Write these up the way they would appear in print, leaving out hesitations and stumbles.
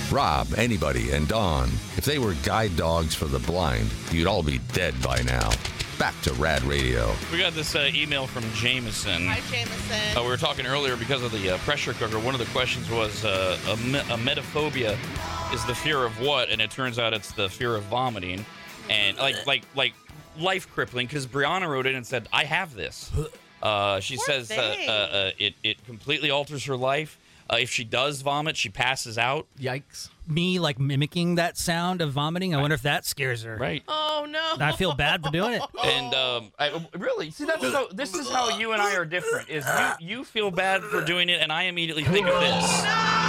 Rob, anybody, and Dawn. If they were guide dogs for the blind, you'd all be dead by now. Back to Rad Radio. We got this email from Jameson. Hi, Jameson. We were talking earlier because of the pressure cooker. One of the questions was a metaphobia is the fear of what? And it turns out it's the fear of vomiting. And like life crippling, because Brianna wrote in and said, I have this. She says it completely alters her life. If she does vomit, she passes out. Yikes. Me, like, mimicking that sound of vomiting, I wonder if that scares her. Right. Oh, no. I feel bad for doing it. And really, see, this is how you and I are different, is you feel bad for doing it, and I immediately think of this.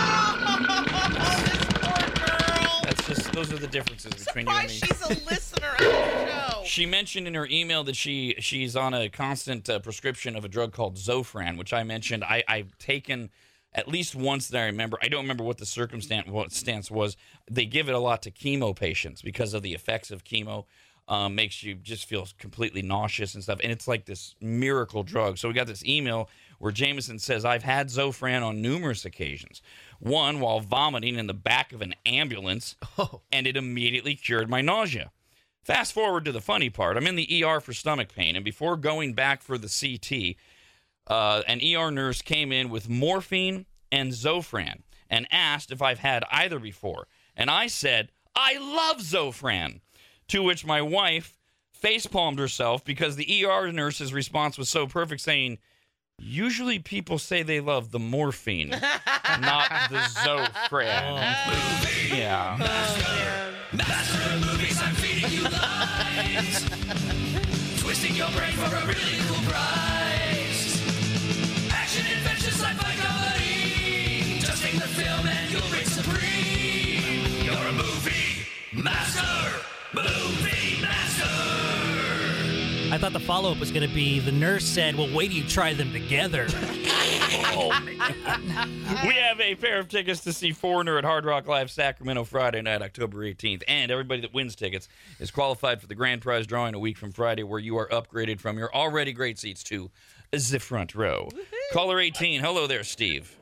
Those are the differences between you and me. She's a listener of the show. She mentioned in her email that she's on a constant prescription of a drug called Zofran, which I mentioned I've taken at least once that I remember. I don't remember what the circumstance was. They give it a lot to chemo patients because of the effects of chemo. Makes you just feel completely nauseous and stuff. And it's like this miracle drug. So we got this email where Jameson says, I've had Zofran on numerous occasions. One, while vomiting in the back of an ambulance, and it immediately cured my nausea. Fast forward to the funny part. I'm in the ER for stomach pain, and before going back for the CT, an ER nurse came in with morphine and Zofran and asked if I've had either before. And I said, I love Zofran. To which my wife facepalmed herself because the ER nurse's response was so perfect, saying, usually people say they love the morphine, not the Zofran. Yeah. Master of movies, I'm feeding you lies. Twisting your brain for a really cool prize. Action, adventure, sci-fi comedy. Just take the film and you'll reign supreme. You're a movie master. Movie master. I thought the follow-up was going to be, the nurse said, well, wait till you try them together. Oh, man. We have a pair of tickets to see Foreigner at Hard Rock Live Sacramento Friday night, October 18th. And everybody that wins tickets is qualified for the grand prize drawing a week from Friday, where you are upgraded from your already great seats to the front row. Caller 18. Hello there, Steve.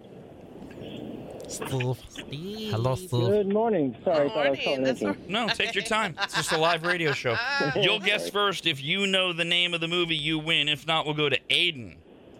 Hello, Steve. Good morning. Sorry, I thought I was calling That's 18. No, take your time. It's just a live radio show. You'll guess first. If you know the name of the movie, you win. If not, we'll go to Aiden.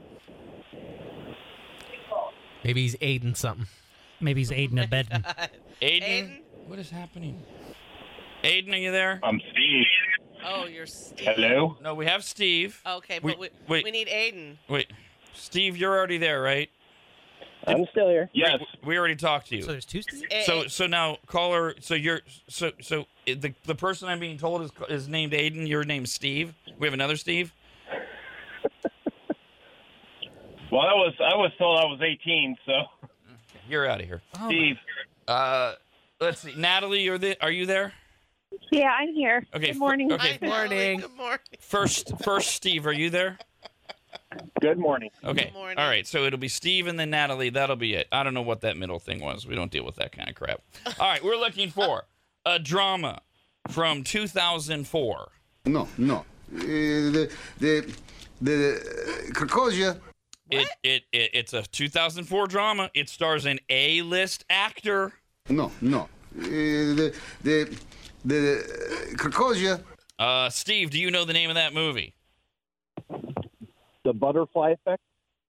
Maybe he's aiding something. Maybe he's aiding a bed. Aiden? What is happening? Aiden, are you there? I'm Steve. Oh, you're Steve. Hello? No, we have Steve. Okay, but we need Aiden. Wait. Steve, you're already there, right? I'm still here. Yes. We already talked to you. So there's two Steves? So now, caller. So you're the person I'm being told is named Aiden. Your name's Steve. We have another Steve. Well, I was told I was 18, so. You're out of here, Steve. Let's see, Natalie. Are you there? Yeah, I'm here. Okay. Good morning. Okay. Morning. Good morning. First, Steve. Are you there? Good morning. Okay. Good morning. All right. So it'll be Steve and then Natalie. That'll be it. I don't know what that middle thing was. We don't deal with that kind of crap. All right. We're looking for a drama from 2004. No. The Krakozia. It's a 2004 drama. It stars an A-list actor. No. The Krakozia. Steve, do you know the name of that movie? The Butterfly Effect.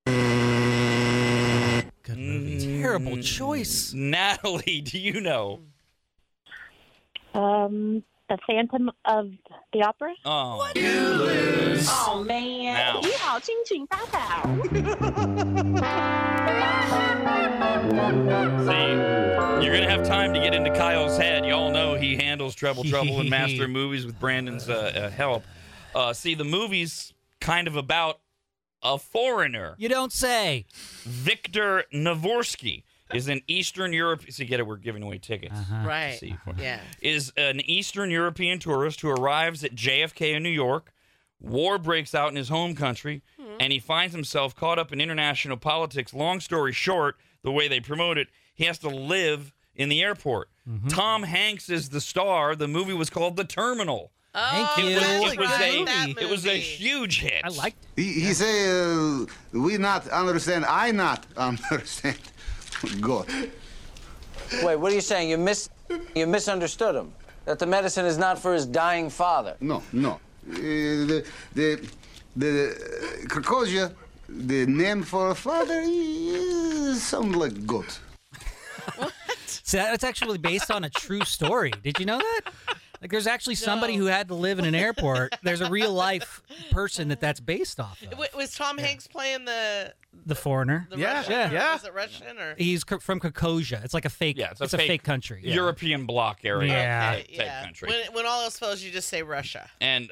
Good movie. Terrible choice. Natalie, do you know? The Phantom of the Opera. Oh. You lose. Oh man. Now. 你好，亲情大岛。 See, you're going to have time to get into Kyle's head. Y'all know he handles Treble and Master of Movies with Brandon's help. See, the movie's kind of about a foreigner. You don't say. Victor Navorsky is an Eastern Europe. See, get it? We're giving away tickets. Right. See, Yeah. is an Eastern European tourist who arrives at JFK in New York. War breaks out in his home country, and he finds himself caught up in international politics. Long story short, the way they promote it, he has to live in the airport. Tom Hanks is the star. The movie was called The Terminal. Thank you. It was a huge hit. I liked it. He say, we not understand. I not understand. God. Wait, what are you saying? You misunderstood him. That the medicine is not for his dying father. No. The Krakozia, the name for a father, sounds like goat. So that's actually based on a true story. Did you know that? Like, there's actually somebody who had to live in an airport. There's a real life person that's based off of. Was Tom Hanks playing the foreigner? Russian? Yeah. Was it Russian or? He's from Krakozia. It's like a fake. Yeah, it's a fake country. European bloc area. Yeah. type country. When all else fails, you just say Russia. And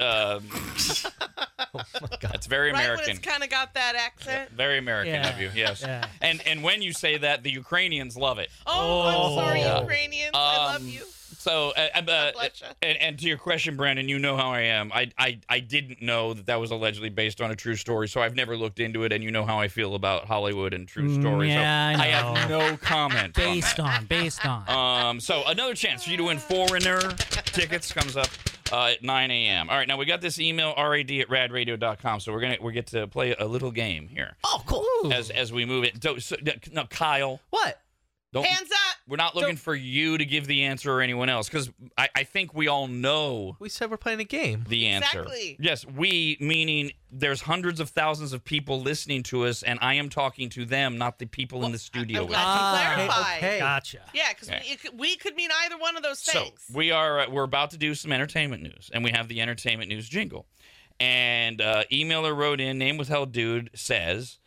that's very Right American. when it's kind of got that accent. Very American of you, yes. Yeah. And when you say that, the Ukrainians love it. I'm sorry, Yeah. Ukrainians. I love you. So, and to your question, Brandon, you know how I am. I didn't know that was allegedly based on a true story, so I've never looked into it, and you know how I feel about Hollywood and true stories. Yeah, so I I have no comment. Based on. So another chance for you to win Foreigner tickets comes up at 9 a.m. All right, now we got this email, rad@radradio.com, so we get to play a little game here. Oh, cool. As we move it. No, Kyle. What? Hands up. We're not looking for you to give the answer or anyone else, because I think we all know. We said we're playing a game. The answer. Exactly. Yes, we, meaning there's hundreds of thousands of people listening to us, and I am talking to them, not the people in the studio. I'm glad you clarified. Okay. Gotcha. Yeah, because we could mean either one of those things. So we're about to do some entertainment news, and we have the entertainment news jingle. And emailer wrote in, name withheld dude says,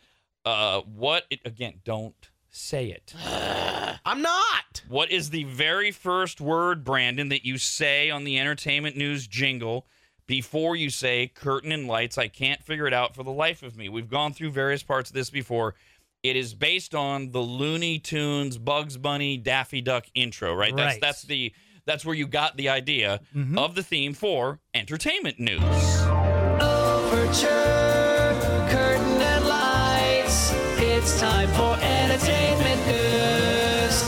don't say it. I'm not. What is the very first word, Brandon, that you say on the entertainment news jingle before you say curtain and lights? I can't figure it out for the life of me. We've gone through various parts of this before. It is based on the Looney Tunes, Bugs Bunny, Daffy Duck intro, right? Right. That's where you got the idea of the theme for entertainment news. Overture, curtain and lights. It's time for entertainment news.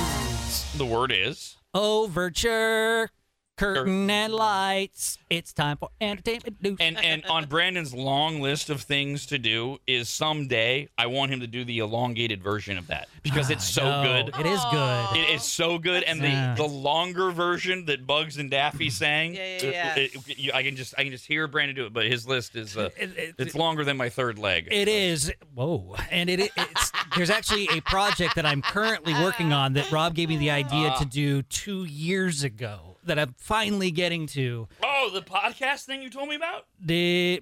The word is Overture, curtain and lights. It's time for entertainment news. And on Brandon's long list of things to do is someday I want him to do the elongated version of that because it's so good. It is good. It is so good, and the longer version that Bugs and Daffy sang, I can just hear Brandon do it. But his list is it's longer than my third leg. It is. Whoa. And it's there's actually a project that I'm currently working on that Rob gave me the idea to do 2 years ago that I'm finally getting to. Oh, the podcast thing you told me about? You're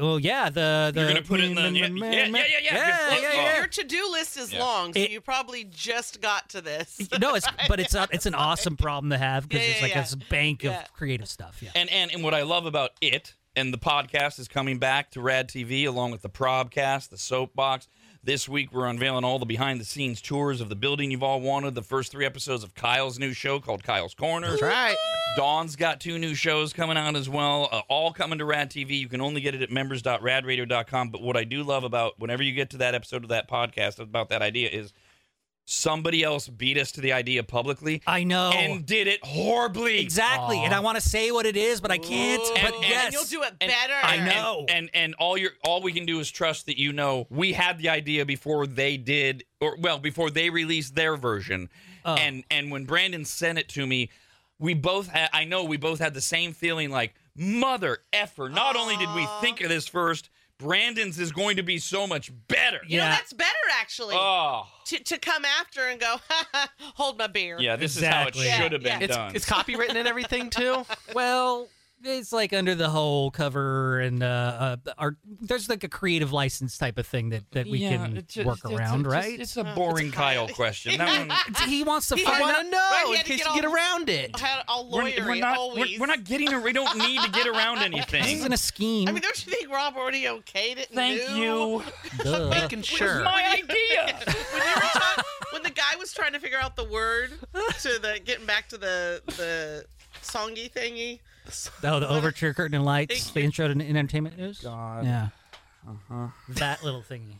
gonna put it in the Yeah. Your to-do list is long, so you probably just got to this. No, it's an awesome problem to have because it's like this bank of creative stuff. Yeah. And what I love about it, and the podcast is coming back to Rad TV along with the Probcast, the Soapbox. This week, we're unveiling all the behind-the-scenes tours of the building you've all wanted. The first 3 episodes of Kyle's new show called Kyle's Corner. That's right. Dawn's got 2 new shows coming out as well, all coming to Rad TV. You can only get it at members.radradio.com. But what I do love about whenever you get to that episode of that podcast about that idea is somebody else beat us to the idea publicly. I know. And did it horribly. Exactly. And I want to say what it is, but I can't. But yes. And you'll do it better. I know. And all we can do is trust that we had the idea before they did, before they released their version. Oh. And when Brandon sent it to me, we both had the same feeling like, mother effer. Not only did we think of this first, Brandon's is going to be so much better. You know, that's better, actually. Oh. To come after and go, hold my beer. Yeah, this is how it should have been done. It's copywritten and everything, too? Well, it's like under the whole cover and there's like a creative license type of thing that we can work around, right? It's a boring Kyle question. That one, he wants to find I want to know Right, in case you get around it. All lawyery, we're not getting we don't need to get around anything. This isn't a scheme. I mean, don't you think Rob already okayed it? Thank you. Making sure. It was my idea. When the guy was trying to figure out the word to getting back to the songy thingy. Oh, the overture, curtain and lights, the intro to entertainment news. God. Yeah. That little thingy.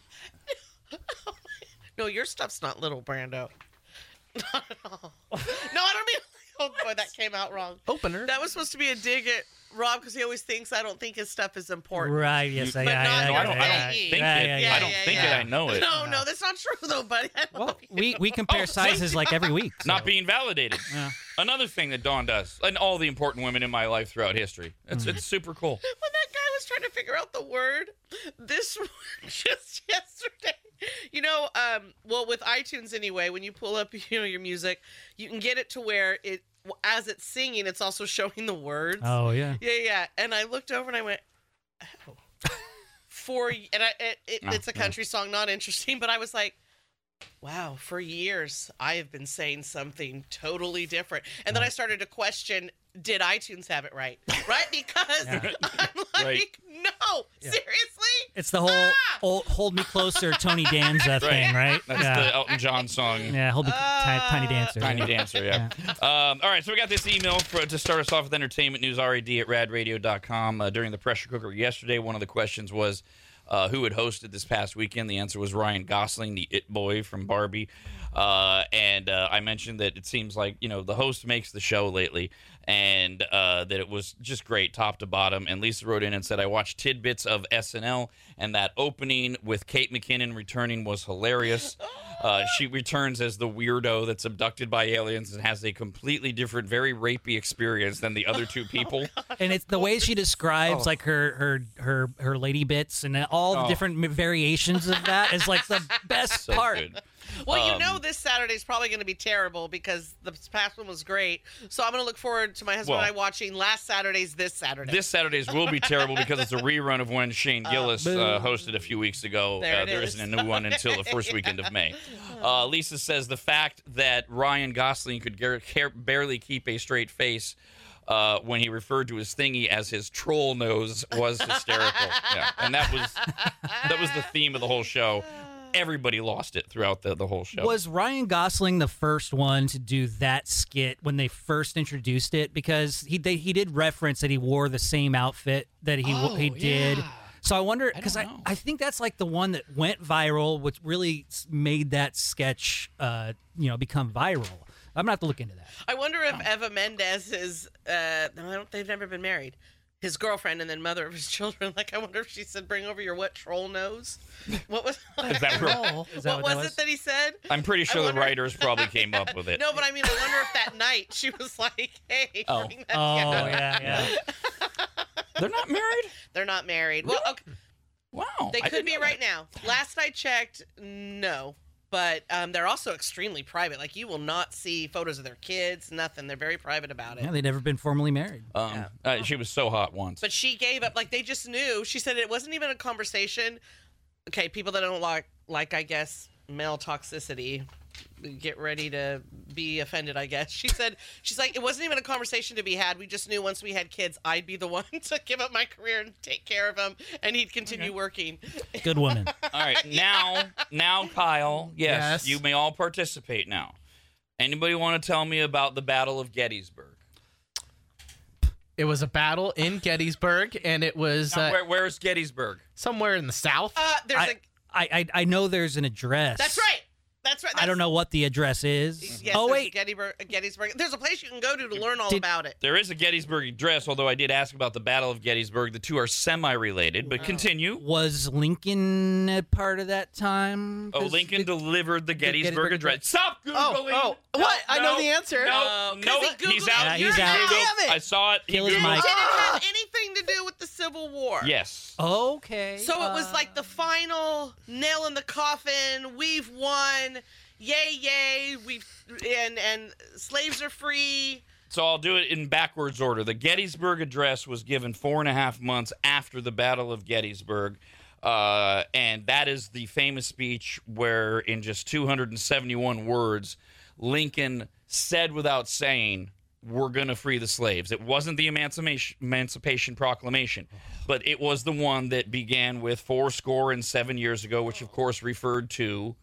No, your stuff's not little, Brando. Not at all. No, I don't mean. Oh boy, that came out wrong. Opener. That was supposed to be a dig at Rob because he always thinks I don't think his stuff is important. Right. Yes. But yeah. not yeah, your I don't yeah, think it. yeah, I don't think it. I know it. No, that's not true though, buddy. I don't know. We compare sizes like every week. so. Not being validated. Yeah. Another thing that Dawn does, and all the important women in my life throughout history. It's super cool. When that guy was trying to figure out the word, this just yesterday. Well, with iTunes anyway, when you pull up, your music, you can get it to where it, as it's singing, it's also showing the words. Oh yeah. Yeah. And I looked over and I went, oh. It's a country song, not interesting, but I was like, wow, for years I have been saying something totally different. And then I started to question, did iTunes have it right? Right? Because I'm like, no, seriously? It's the whole Hold Me Closer Tony Danza thing, right? That's the Elton John song. Yeah, Hold Me Tiny Dancer. Tiny Dancer, yeah. All right, so we got this email to start us off with entertainment news, rad@radradio.com. During the pressure cooker yesterday, one of the questions was, who had hosted this past weekend? The answer was Ryan Gosling, the It Boy from Barbie. And I mentioned that it seems like, the host makes the show lately, and that it was just great top to bottom. And Lisa wrote in and said, I watched tidbits of SNL, and that opening with Kate McKinnon returning was hilarious. She returns as the weirdo that's abducted by aliens and has a completely different, very rapey experience than the other two people. And it's the way she describes like her lady bits and all the different variations of that is like the best part. Good. Well, this Saturday is probably going to be terrible because the past one was great. So I'm going to look forward to my husband and I watching last Saturday's this Saturday. This Saturday's will be terrible because it's a rerun of when Shane Gillis hosted a few weeks ago. There isn't a new one until the first weekend of May. Lisa says the fact that Ryan Gosling could barely keep a straight face when he referred to his thingy as his troll nose was hysterical. Yeah, and that was the theme of the whole show. Everybody lost it throughout the whole show. Was Ryan Gosling the first one to do that skit when they first introduced it? Because he did reference that he wore the same outfit that he did. So I wonder, because I think that's like the one that went viral, which really made that sketch become viral. I'm going to have to look into that. I wonder if Eva Mendes is, they've never been married. His girlfriend and then mother of his children. Like, I wonder if she said, "Bring over your what troll nose." What was? Is that right? What was it that he said? I'm pretty sure the writers probably came up with it. No, but I mean, I wonder if that night she was like, "Hey, bring that together." Yeah. They're not married. They're not married. Well, okay. Wow. They could be right now. Last I checked, no. But they're also extremely private. Like, you will not see photos of their kids, nothing. They're very private about it. Yeah, they've never been formally married. She was so hot once. But she gave up. Like, they just knew. She said it wasn't even a conversation. Okay, people that don't like I guess, male toxicity, get ready to be offended, I guess. She's like, it wasn't even a conversation to be had. We just knew once we had kids, I'd be the one to give up my career and take care of them, and he'd continue working. Good woman. All right, now, Kyle, yes, you may all participate now. Anybody want to tell me about the Battle of Gettysburg? It was a battle in Gettysburg, and it was... where's Gettysburg? Somewhere in the South. I know there's an address. That's right. I don't know what the address is. Yes, wait. Gettysburg. There's a place you can go to learn all about it. There is a Gettysburg address, although I did ask about the Battle of Gettysburg. The two are semi-related, but continue. Was Lincoln a part of that time? Lincoln delivered the Gettysburg address. Stop Googling! What? I know the answer. No, he's out. He's out. Damn it. I saw it. Kill his It mic. didn't have anything to do with the Civil War. Yes. Okay. So it was like the final nail in the coffin. We've won. Yay! And slaves are free. So I'll do it in backwards order. The Gettysburg Address was given 4.5 months after the Battle of Gettysburg, and that is the famous speech where, in just 271 words, Lincoln said without saying, "We're going to free the slaves." It wasn't the Emancipation Proclamation, but it was the one that began with 407 years ago, which of course referred to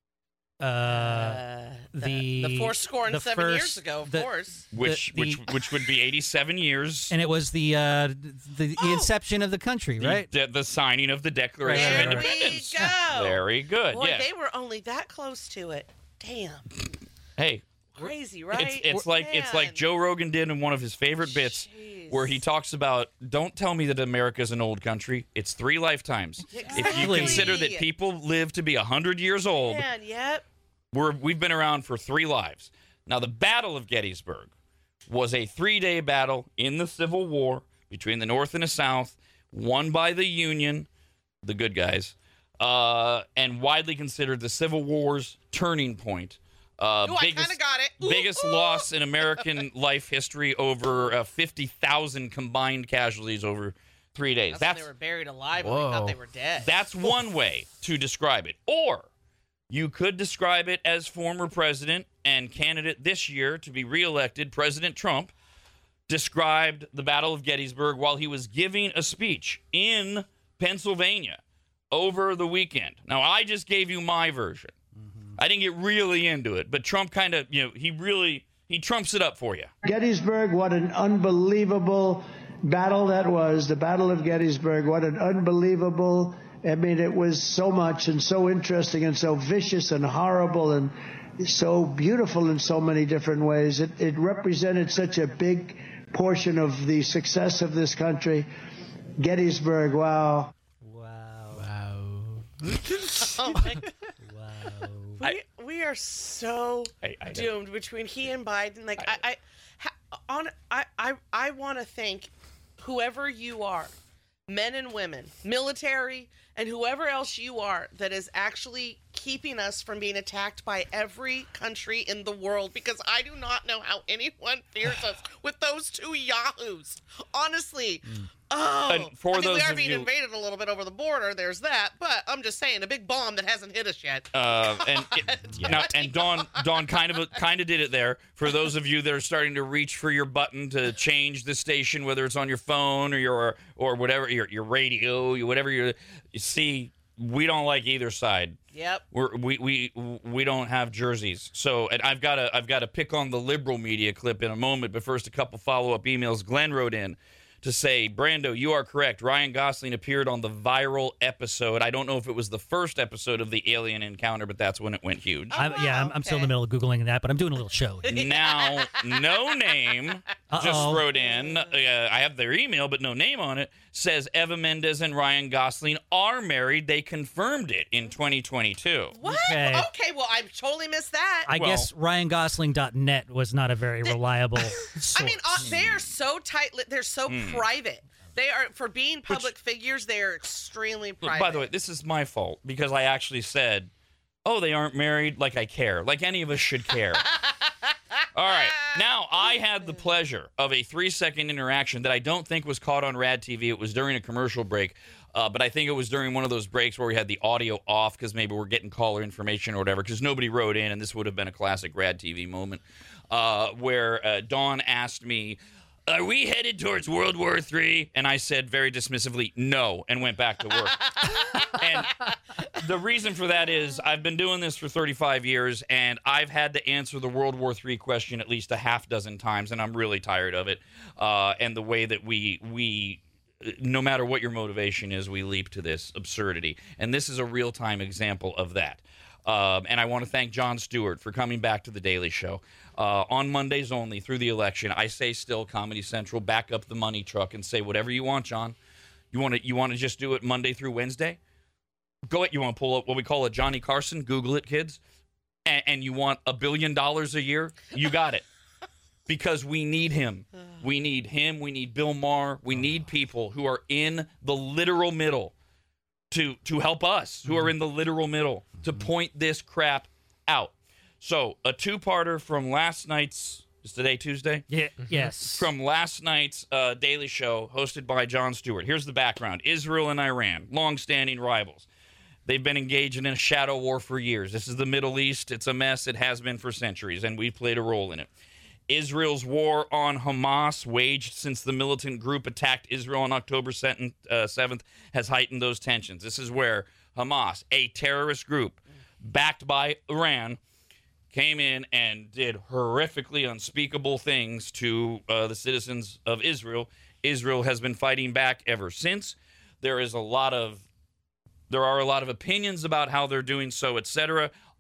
the 407 years ago, of course. Which would be 87 years. And it was the inception of the country, right? The signing of the Declaration of Independence. There we go. Very good. Boy, yes. they were only that close to it. Damn. Hey, crazy, right? It's like Joe Rogan did in one of his favorite bits, where he talks about, don't tell me that America's an old country. It's 3 lifetimes. Exactly. If you consider that people live to be 100 years old, Man, yep. we've been around for 3 lives. Now, the Battle of Gettysburg was a 3-day battle in the Civil War between the North and the South, won by the Union, the good guys, and widely considered the Civil War's turning point. I kind of got it. Biggest loss in American life history, over 50,000 combined casualties over 3 days. That's when they were buried alive and they thought they were dead. That's one way to describe it. Or you could describe it as former president and candidate this year to be reelected, President Trump, described the Battle of Gettysburg while he was giving a speech in Pennsylvania over the weekend. Now, I just gave you my version. I didn't get really into it, but Trump kind of, he trumps it up for you. Gettysburg, what an unbelievable battle that was. The Battle of Gettysburg, what an unbelievable, it was so much and so interesting and so vicious and horrible and so beautiful in so many different ways. It represented such a big portion of the success of this country. Gettysburg, wow. Oh my God. We are so doomed between he and Biden. Like I want to thank whoever you are, men and women, military, and whoever else you are that is actually keeping us from being attacked by every country in the world, because I do not know how anyone fears us with those 2 yahoos. Honestly. Oh, we are being invaded a little bit over the border. There's that, but I'm just saying, a big bomb that hasn't hit us yet. And Dawn kind of did it there. For those of you that are starting to reach for your button to change the station, whether it's on your phone or whatever, your radio, whatever you see, we don't like either side. Yep. We don't have jerseys. So, and I've got to pick on the liberal media clip in a moment, but first a couple follow-up emails. Glenn wrote in to say, Brando, you are correct. Ryan Gosling appeared on the viral episode. I don't know if it was the first episode of the Alien Encounter, but that's when it went huge. I'm still in the middle of Googling that, but I'm doing a little show. Now, No Name just wrote in, I have their email, but no name on it, says Eva Mendes and Ryan Gosling are married. They confirmed it in 2022. What? Okay, well, I totally missed that. I guess RyanGosling.net was not a very reliable source. They are so tight. They're so private. They are, for being public figures, they are extremely private. By the way, this is my fault because I actually said, they aren't married, like I care. Like any of us should care. All right. Now, I had the pleasure of a 3-second interaction that I don't think was caught on Rad TV. It was during a commercial break, but I think it was during one of those breaks where we had the audio off because maybe we're getting caller information or whatever, because nobody wrote in, and this would have been a classic Rad TV moment, where Dawn asked me, are we headed towards World War III? And I said very dismissively, no, and went back to work. And the reason for that is I've been doing this for 35 years, and I've had to answer the World War III question at least a half dozen times, and I'm really tired of it. And the way that we no matter what your motivation is, we leap to this absurdity. And this is a real-time example of that. And I want to thank Jon Stewart for coming back to The Daily Show. On Mondays only through the election, I say still, Comedy Central, back up the money truck and say whatever you want, John. You want to just do it Monday through Wednesday? Go ahead. You want to pull up what we call a Johnny Carson? Google it, kids. And you want $1 billion a year? You got it. Because we need him. We need him. We need Bill Maher. We need people who are in the literal middle to help us, who are in the literal middle, to point this crap out. So, a two-parter from last night's, is today Tuesday? Yeah. Yes. From last night's Daily Show, hosted by Jon Stewart. Here's the background. Israel and Iran, long-standing rivals. They've been engaged in a shadow war for years. This is the Middle East. It's a mess. It has been for centuries, and we've played a role in it. Israel's war on Hamas, waged since the militant group attacked Israel on October 7th, has heightened those tensions. This is where Hamas, a terrorist group backed by Iran, came in and did horrifically unspeakable things to the citizens of Israel. Israel has been fighting back ever since. There are a lot of opinions about how they're doing so, etc.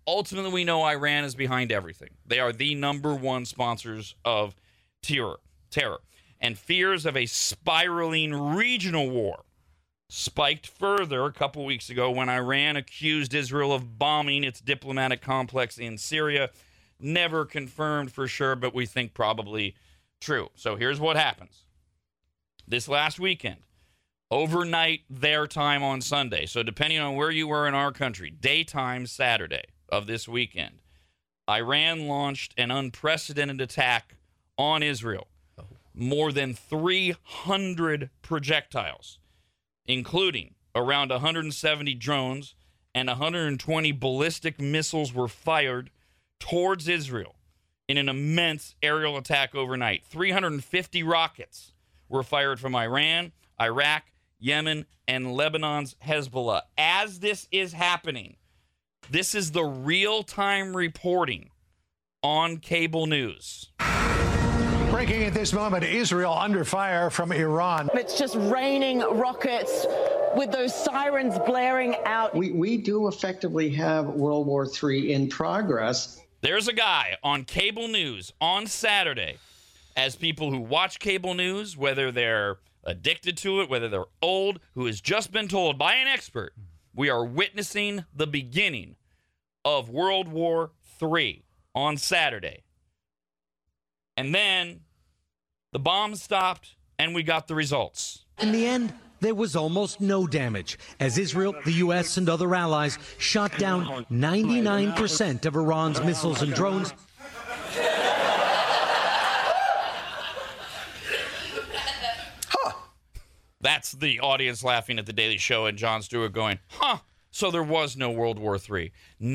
ultimately we know Iran is behind everything. They are the number one sponsors of terror. And fears of a spiraling regional war spiked further a couple weeks ago when Iran accused Israel of bombing its diplomatic complex in Syria. Never confirmed for sure, but we think probably true. So here's what happens. This last weekend, overnight their time on Sunday, so depending on where you were in our country, daytime Saturday of this weekend, Iran launched an unprecedented attack on Israel. More than 300 projectiles, including around 170 drones and 120 ballistic missiles were fired towards Israel in an immense aerial attack overnight. 350 rockets were fired from Iran, Iraq, Yemen, and Lebanon's Hezbollah. As this is happening, this is the real-time reporting on cable news. Breaking at this moment, Israel under fire from Iran. It's just raining rockets with those sirens blaring out. We do effectively have World War III in progress. There's a guy on cable news on Saturday, as people who watch cable news, whether they're addicted to it, whether they're old, who has just been told by an expert, we are witnessing the beginning of World War III on Saturday. And then the bomb stopped and we got the results. In the end, there was almost no damage as Israel, the U.S., and other allies shot down 99% of Iran's missiles and drones. That's the audience laughing at the Daily Show and Jon Stewart going, so there was no World War III.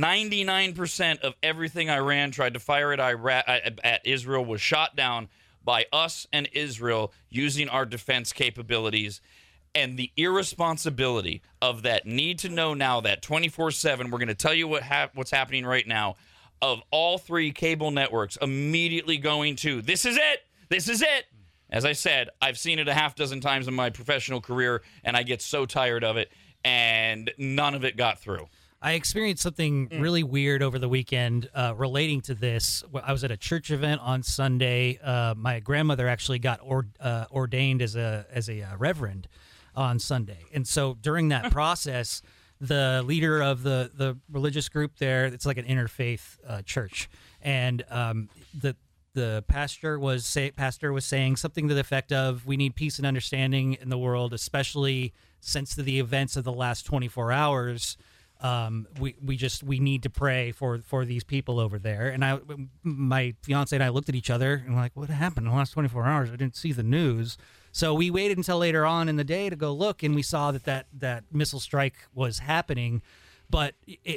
99% of everything Iran tried to fire at Israel was shot down by us and Israel using our defense capabilities. And the irresponsibility of that need to know now, that 24/7, we're going to tell you what's happening right now, of all three cable networks immediately going to, this is it, this is it. As I said, I've seen it a half dozen times in my professional career, and I get so tired of it, and none of it got through. I experienced something really weird over the weekend relating to this. I was at a church event on Sunday. My grandmother actually got ordained as a reverend on Sunday. And so during that process, the leader of the religious group there, it's like an interfaith church, and the pastor was saying something to the effect of, we need peace and understanding in the world, especially since the events of the last 24 hours. We need to pray for these people over there. And my fiance and I looked at each other and we're like, what happened in the last 24 hours? I didn't see the news. So we waited until later on in the day to go look, and we saw that missile strike was happening. But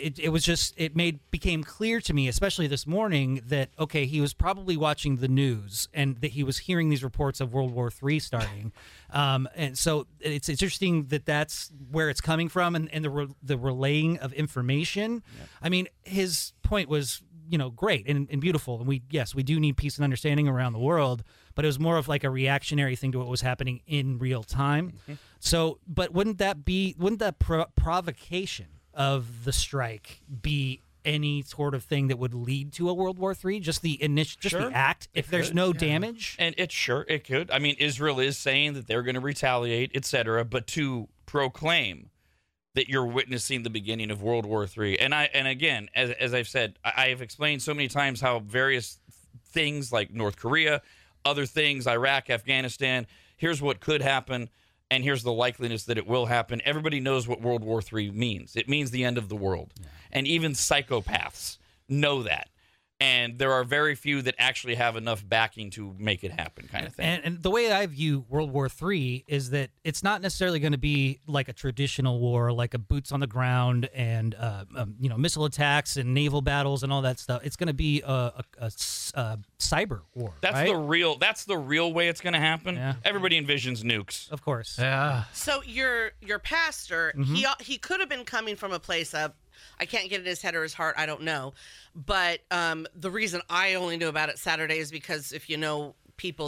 it became clear to me, especially this morning, that, okay, he was probably watching the news and that he was hearing these reports of World War III starting. And so it's interesting that that's where it's coming from, and the relaying of information. Yeah. I mean, his point was, great and beautiful. And we do need peace and understanding around the world, but it was more of like a reactionary thing to what was happening in real time. Mm-hmm. So, but wouldn't that provocation of the strike be any sort of thing that would lead to a World War III? Just the the act, if there's no damage? And it could. I mean, Israel is saying that they're going to retaliate, etc., but to proclaim that you're witnessing the beginning of World War III. And again, as I've said, I have explained so many times how various things like North Korea, other things, Iraq, Afghanistan, here's what could happen, and here's the likeliness that it will happen. Everybody knows what World War III means. It means the end of the world. Yeah. And even psychopaths know that. And there are very few that actually have enough backing to make it happen, kind of thing. And the way I view World War III is that it's not necessarily going to be like a traditional war, like a boots on the ground and missile attacks and naval battles and all that stuff. It's going to be a cyber war. That's right? That's the real way it's going to happen. Yeah. Everybody envisions nukes, of course. Yeah. So your pastor, he could have been coming from a place of, I can't get in his head or his heart, I don't know. But the reason I only knew about it Saturday is because if you know people that are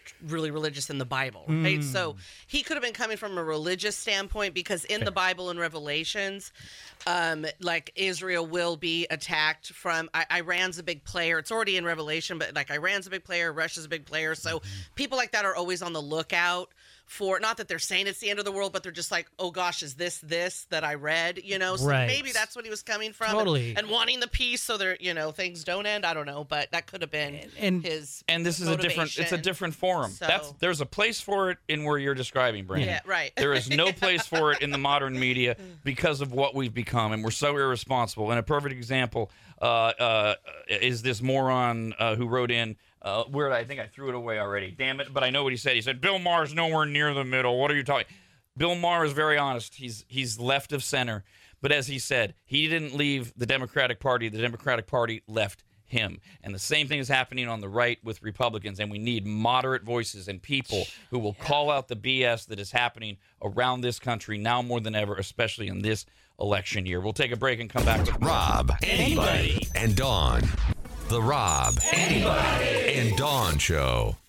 really religious in the Bible, right? So he could have been coming from a religious standpoint because in the Bible and Revelations, like Israel will be attacked from Iran's a big player. It's already in Revelation, but like Iran's a big player, Russia's a big player. So people like that are always on the lookout for, not that they're saying it's the end of the world, but they're just like, oh gosh, is this that I read, you know? So maybe that's what he was coming from. Totally. And wanting the peace so there, you know, things don't end. I don't know, but that could have been his And this is motivation. it's a different forum. So- There's a place for it in where you're describing, Brandon. Yeah, right. There is no place for it in the modern media because of what we've become, and we're so irresponsible. And a perfect example is this moron who wrote in, where I think I threw it away already. Damn it! But I know what he said. He said Bill Maher's nowhere near the middle. What are you talking? Bill Maher is very honest. He's left of center. But as he said, he didn't leave the Democratic Party. The Democratic Party left him. And the same thing is happening on the right with Republicans. And we need moderate voices and people who will call out the BS that is happening around this country now more than ever, especially in this election year. We'll take a break and come back with Rob, anybody, and Dawn. The Rob, anybody, and Dawn Show.